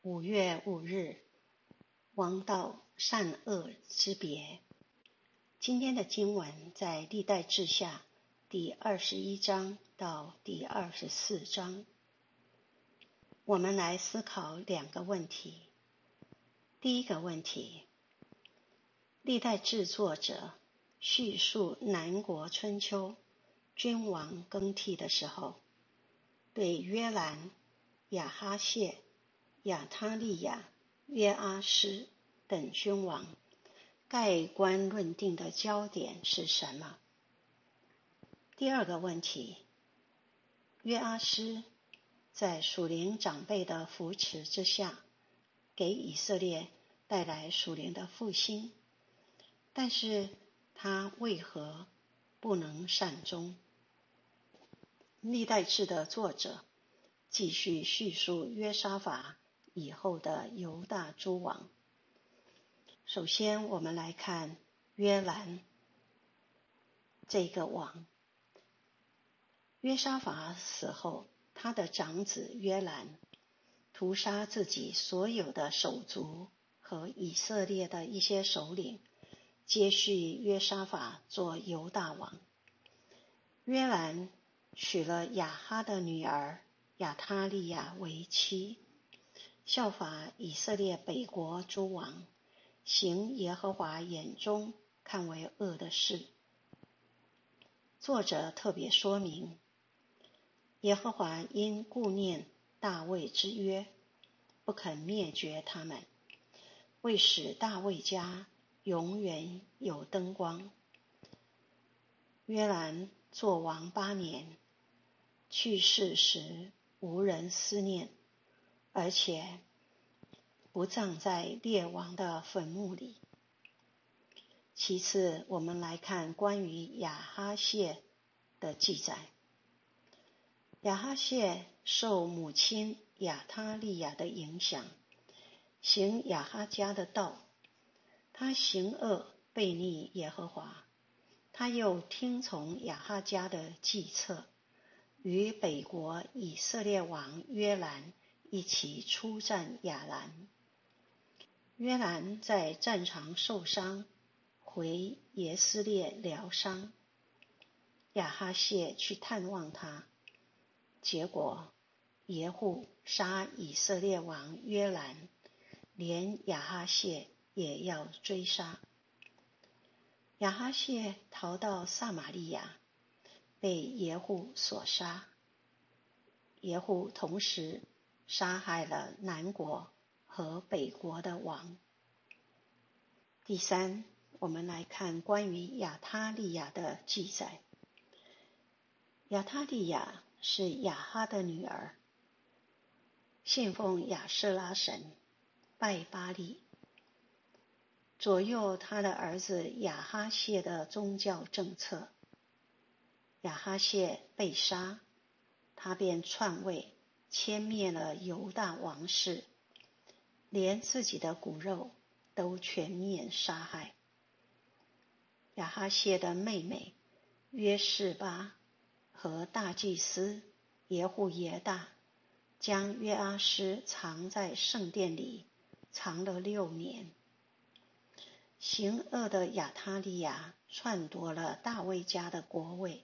5月5日，王道善恶之别。今天的经文在历代志下第21章到第24章。我们来思考两个问题。第一个问题，历代志作者叙述南国春秋君王更替的时候，对约兰、亚哈谢、亚他利雅、约阿施等君王盖棺论定的焦点是什么？第二个问题，约阿施在属灵长辈的扶持之下，给以色列带来属灵的复兴，但是他为何不能善终？历代志的作者继续叙述约沙法以后的犹大诸王。首先我们来看约兰这个王。约沙法死后，他的长子约兰屠杀自己所有的手足和以色列的一些首领，接续约沙法做犹大王。约兰娶了亚哈的女儿亚他利雅为妻，效法以色列北国诸王，行耶和华眼中看为恶的事。作者特别说明，耶和华因顾念大卫之约，不肯灭绝他们，为使大卫家永远有灯光。约兰作王8年，去世时无人思念，而且不葬在列王的坟墓里。其次，我们来看关于亚哈谢的记载。亚哈谢受母亲亚他利雅的影响，行亚哈家的道，他行恶悖逆耶和华，他又听从亚哈家的计策，与北国以色列王约兰一起出战亚兰。约兰在战场受伤，回耶斯列疗伤，亚哈谢去探望他，结果耶户杀以色列王约兰，连亚哈谢也要追杀。亚哈谢逃到撒玛利亚，被耶户所杀。耶户同时杀害了南国和北国的王。第三，我们来看关于亚他利雅的记载。亚他利雅是亚哈的女儿，信奉亚舍拉神，拜巴力，左右他的儿子亚哈谢的宗教政策。亚哈谢被杀，他便篡位，歼灭了犹大王室，连自己的骨肉都全面杀害。亚哈谢的妹妹约示巴和大祭司耶户耶大将约阿施藏在圣殿里，藏了6年。行恶的亚他利雅篡夺了大卫家的国位。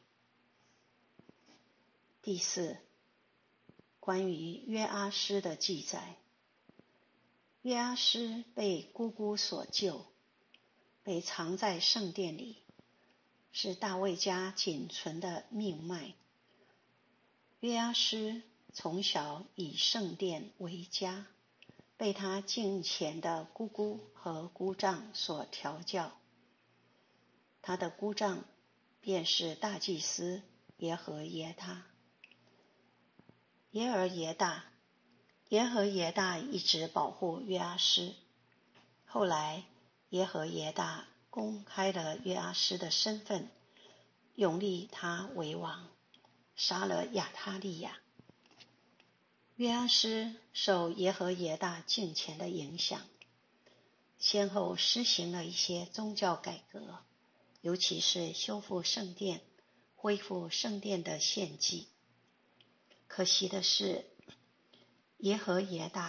第四，关于约阿施的记载。约阿施被姑姑所救，被藏在圣殿里，是大卫家仅存的命脉。约阿施从小以圣殿为家，被他敬虔的姑姑和姑丈所调教。他的姑丈便是大祭司耶和耶大。耶和耶大一直保护约阿施，后来耶和耶大公开了约阿施的身份，拥立他为王，杀了亚他利雅。约阿施受耶和耶大敬虔的影响，先后施行了一些宗教改革，尤其是修复圣殿，恢复圣殿的献祭。可惜的是，耶和耶大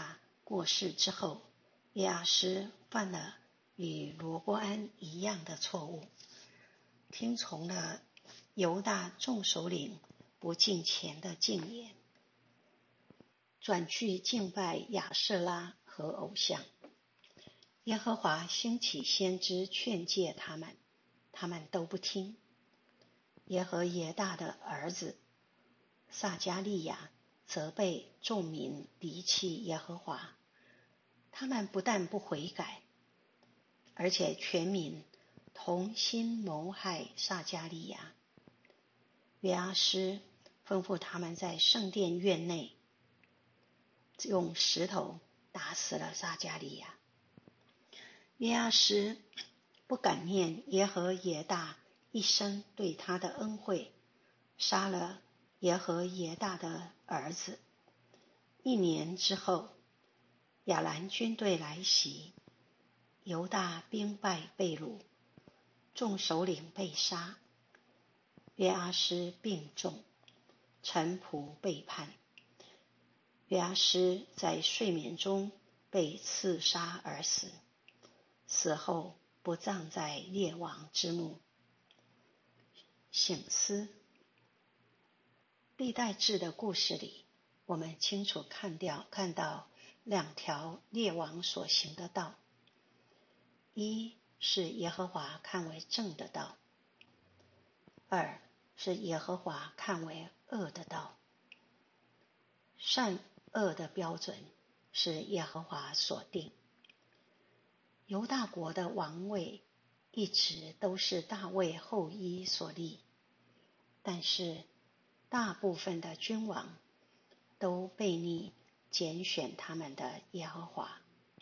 过世之后，约阿施犯了与罗波安一样的错误，听从了犹大众首领不敬虔的禁言，转去敬拜亚舍拉和偶像。耶和华兴起先知劝诫他们，他们都不听。耶和耶大的儿子撒迦利亚责备众民离弃耶和华，他们不但不悔改，而且全民同心谋害撒迦利亚。约阿施吩咐他们在圣殿院内用石头打死了撒迦利亚。约阿施不感念耶和耶大一生对他的恩惠，杀了耶和耶大的儿子。1年之后，亚兰军队来袭，犹大兵败被掳，众首领被杀，约阿施病重，臣仆背叛。约阿施在睡眠中被刺杀而死，死后不葬在列王之墓。省思，历代志的故事里，我们清楚看到2条列王所行的道，一是耶和华看为正的道，2是耶和华看为恶的道。善恶的标准是耶和华所定。犹大国的王位一直都是大卫后裔所立，但是大部分的君王都悖逆拣选他们的耶和华。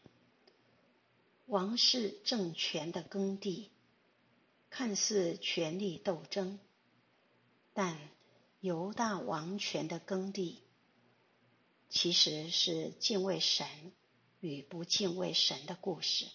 王室政权的耕地看似权力斗争，但犹大王权的耕地其实是敬畏神与不敬畏神的故事。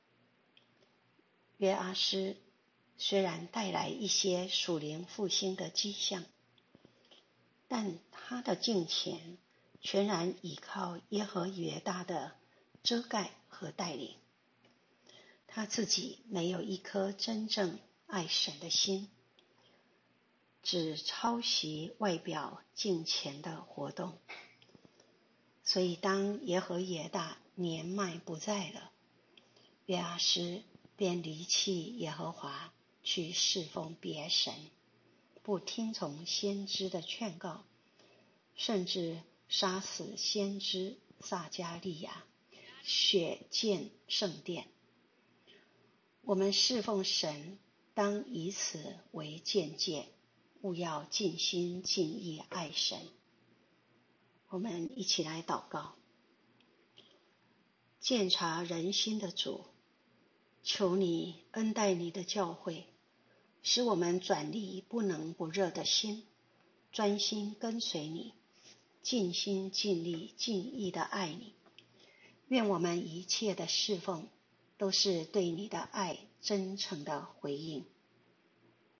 约阿施虽然带来一些属灵复兴的迹象，但他的敬虔全然倚靠耶和耶大的遮盖和带领，他自己没有一颗真正爱神的心，只抄袭外表敬虔的活动。所以当耶和耶大年迈不在了，约阿施便离弃耶和华，去侍奉别神，不听从先知的劝告，甚至杀死先知撒迦利亚，血溅圣殿。我们侍奉神，当以此为鉴戒，务要尽心尽意爱神。我们一起来祷告。鉴察人心的主，求你恩待你的教会，使我们转离不能不热的心，专心跟随你，尽心尽力尽意的爱你。愿我们一切的侍奉都是对你的爱真诚的回应。